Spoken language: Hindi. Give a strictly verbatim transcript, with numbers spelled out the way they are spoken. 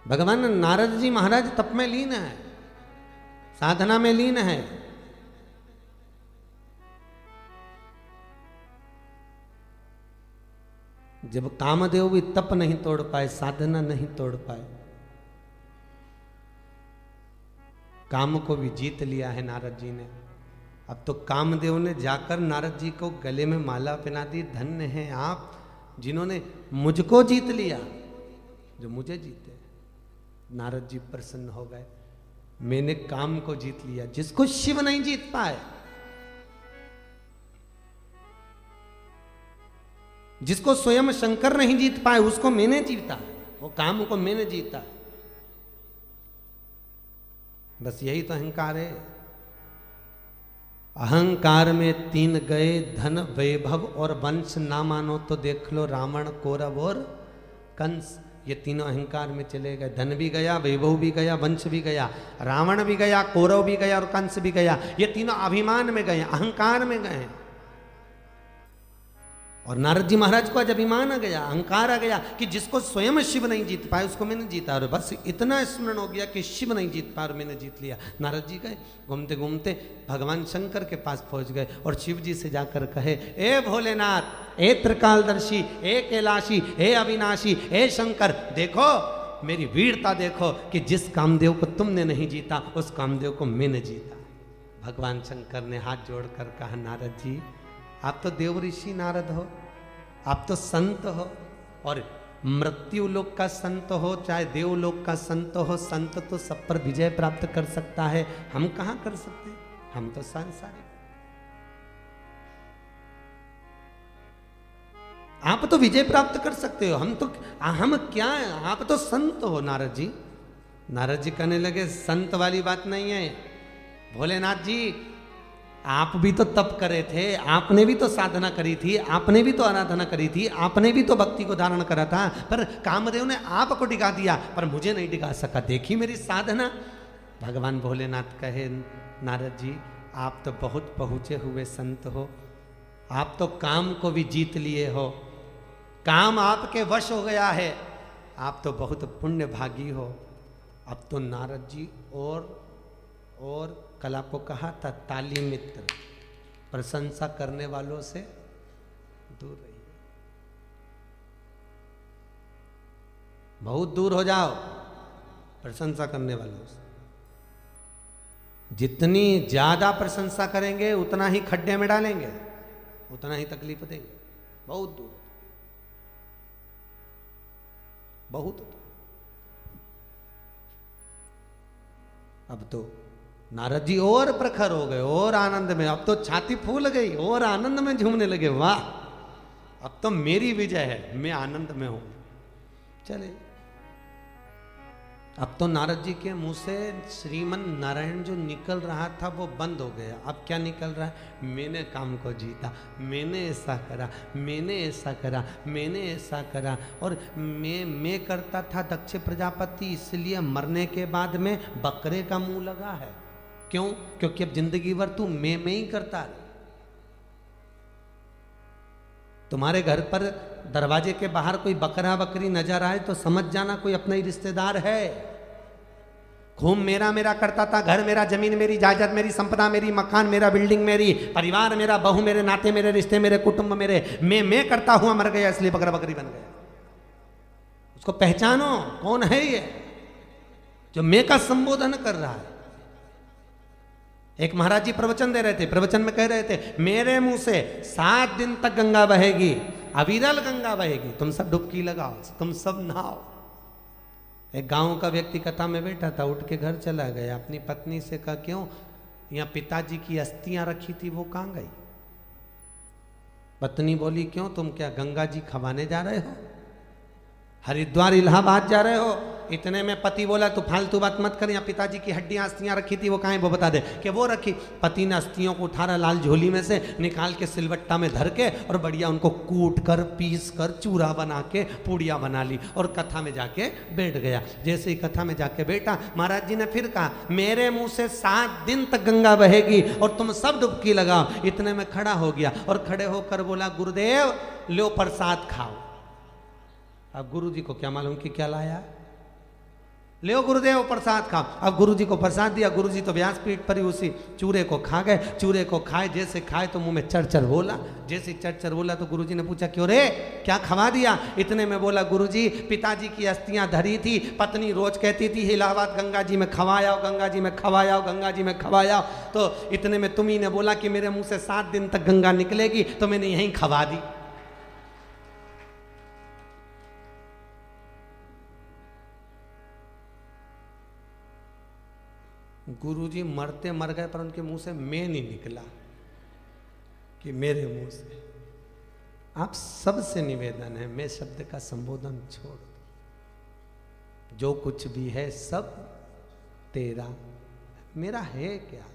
भगवान नारद जी महाराज तप में लीन है, साधना में लीन है। जब कामदेव भी तप नहीं तोड़ पाए, साधना नहीं तोड़ पाए, काम को भी जीत लिया है नारद जी ने। अब तो कामदेव ने जाकर नारद जी को गले में माला पहना दी। धन्य हैं आप जिन्होंने मुझको जीत लिया, जो मुझे जीते। नारद जी प्रसन्न हो गए, मैंने काम को जीत लिया, जिसको शिव नहीं जीत पाए, जिसको स्वयं शंकर नहीं जीत पाए, उसको मैंने जीता, वो काम को मैंने जीता। बस यही तो अहंकार है। अहंकार में तीन गए, धन वैभव और वंश। ना मानो तो देख लो रावण, कौरव और कंस। ये तीनों अहंकार में चले गए। धन भी गया, वैभव भी गया, वंश भी गया, रावण भी गया, कौरव भी गया और कंस भी गया। ये तीनों अभिमान में गए, अहंकार में गए। और नारद जी महाराज को आज अभिमान आ गया, अहंकार आ गया कि जिसको स्वयं शिव नहीं जीत पाए, उसको मैंने जीता। और बस इतना स्मरण हो गया कि शिव नहीं जीत पाए और मैंने जीत लिया। नारद जी गए, घूमते घूमते भगवान शंकर के पास पहुंच गए और शिव जी से जाकर कहे, ए भोलेनाथ, ए त्रिकालदर्शी, ए कैलाशी, हे अविनाशी, हे शंकर, देखो मेरी वीरता देखो कि जिस कामदेव को तुमने नहीं जीता, उस कामदेव को मैंने जीता। भगवान शंकर ने हाथ जोड़कर कहा, नारद जी आप तो देव ऋषि नारद हो, आप तो संत हो, और मृत्यु लोक का संत हो चाहे देवलोक का संत हो, संत तो सब पर विजय प्राप्त कर सकता है, हम कहां कर सकते, हम तो सांसारिक। आप तो विजय प्राप्त कर सकते हो, हम तो हम क्या है, आप तो संत हो नारद जी। नारद जी कहने लगे, संत वाली बात नहीं है भोलेनाथ जी, आप भी तो तप करे थे, आपने भी तो साधना करी थी, आपने भी तो आराधना करी थी, आपने भी तो भक्ति को धारण करा था, पर कामदेव ने आपको डिगा दिया, पर मुझे नहीं डिगा सका, देखी मेरी साधना। भगवान भोलेनाथ कहे, नारद जी आप तो बहुत पहुंचे हुए संत हो, आप तो काम को भी जीत लिए हो, काम आपके वश हो गया है, आप तो बहुत पुण्य भागी हो। अब तो नारद जी और और कल आपको कहा था, ताली मित्र, प्रशंसा करने वालों से दूर रहिए, बहुत दूर हो जाओ प्रशंसा करने वालों से। जितनी ज्यादा प्रशंसा करेंगे उतना ही खड्डे में डालेंगे, उतना ही तकलीफ देंगे, बहुत दूर, बहुत दूर। अब तो नारद जी और प्रखर हो गए, और आनंद में, अब तो छाती फूल गई, और आनंद में झूमने लगे, वाह अब तो मेरी विजय है, मैं आनंद में हूं। चले, अब तो नारद जी के मुंह से श्रीमन नारायण जो निकल रहा था वो बंद हो गया। अब क्या निकल रहा है, मैंने काम को जीता, मैंने ऐसा करा, मैंने ऐसा करा, मैंने ऐसा करा, और मैं मैं करता था दक्ष प्रजापति, इसलिए मरने के बाद में बकरे का मुंह लगा है। क्यों? क्योंकि अब जिंदगी भर तू मैं मैं ही करता है। तुम्हारे घर पर दरवाजे के बाहर कोई बकरा बकरी नजर आए तो समझ जाना कोई अपना ही रिश्तेदार है। खूब मेरा मेरा करता था, घर मेरा, जमीन मेरी, जायदाद मेरी, संपदा मेरी, मकान मेरा, बिल्डिंग मेरी, परिवार मेरा, बहू मेरे, नाते मेरे, रिश्ते मेरे, कुटुंब मेरे, मैं मैं करता हुआ मर गया, इसलिए बकरा बकरी बन गया। उसको पहचानो, कौन है ये जो मैं का संबोधन कर रहा है। एक महाराज जी प्रवचन दे रहे थे, प्रवचन में कह रहे थे, मेरे मुंह से सात दिन तक गंगा बहेगी, अविरल गंगा बहेगी, तुम सब डुबकी लगाओ, तुम सब नहाओ। एक गांव का व्यक्ति कथा में बैठा था, उठ के घर चला गया, अपनी पत्नी से कहा, क्यों, यहाँ पिताजी की अस्थियां रखी थी वो कहाँ गई? पत्नी बोली, क्यों, तुम क्या गंगा जी खवाने जा रहे हो, हरिद्वार इलाहाबाद जा रहे हो? इतने में पति बोला, तू फालतू बात मत कर, यहाँ पिताजी की हड्डियां अस्थियां रखी थी वो कहाँ है, वो बता दे। कि वो रखी। पति ने अस्थियों को उठारा, लाल झोली में से निकाल के सिलवट्टा में धर के और बढ़िया उनको कूट कर, पीस कर, चूरा बना के पूड़ियाँ बना ली और कथा में जाके बैठ गया। जैसे ही कथा में जाके बैठा, महाराज जी ने फिर कहा, मेरे मुंह से सात दिन तक गंगा बहेगी और तुम सब डुबकी लगाओ। इतने में खड़ा हो गया और खड़े होकर बोला, गुरुदेव लो प्रसाद खाओ। अब गुरु जी को क्या मालूम कि क्या लाया, ले गुरुदेव प्रसाद खाओ। अब गुरुजी को प्रसाद दिया, गुरुजी तो व्यासपीठ पर ही उसी चूरे को खा गए। चूरे को खाए, जैसे खाए तो मुंह में चरचर बोला। जैसे चरचर बोला तो गुरुजी ने पूछा क्यों रे, क्या खवा दिया? इतने में बोला गुरुजी पिताजी की अस्थियां धरी थी, पत्नी रोज कहती थी इलाहाबाद गंगा जी में खवाया, गंगा जी में खवाया, गंगा जी में खवाया। तो इतने में तुम्ही ने बोला कि मेरे मुंह से सात दिन तक गंगा निकलेगी, तो मैंने यहीं खवा दी। गुरुजी मरते मर गए, पर उनके मुंह से मैं नहीं निकला कि मेरे मुंह से। आप सबसे निवेदन है, मैं शब्द का संबोधन छोड़ दो। जो कुछ भी है सब तेरा, मेरा है क्या?